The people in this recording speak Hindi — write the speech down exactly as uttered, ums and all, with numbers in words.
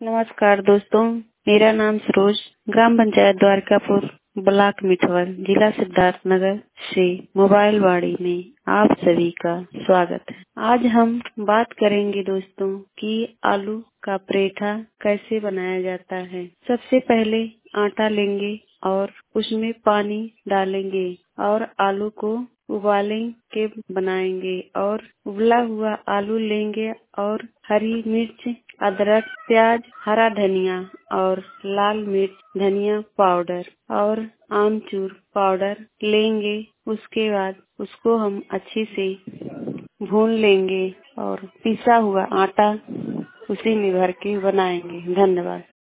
नमस्कार दोस्तों, मेरा नाम सरोज, ग्राम पंचायत द्वारकापुर, ब्लॉक मिठवर, जिला सिद्धार्थनगर से मोबाइल वाणी में आप सभी का स्वागत है। आज हम बात करेंगे दोस्तों कि आलू का पराठा कैसे बनाया जाता है। सबसे पहले आटा लेंगे और उसमें पानी डालेंगे और आलू को उबालें के बनाएंगे और उबला हुआ आलू लेंगे और हरी मिर्च, अदरक, प्याज, हरा धनिया और लाल मिर्च, धनिया पाउडर और आमचूर पाउडर लेंगे। उसके बाद उसको हम अच्छी से भून लेंगे और पिसा हुआ आटा उसी में भर के बनाएंगे। धन्यवाद।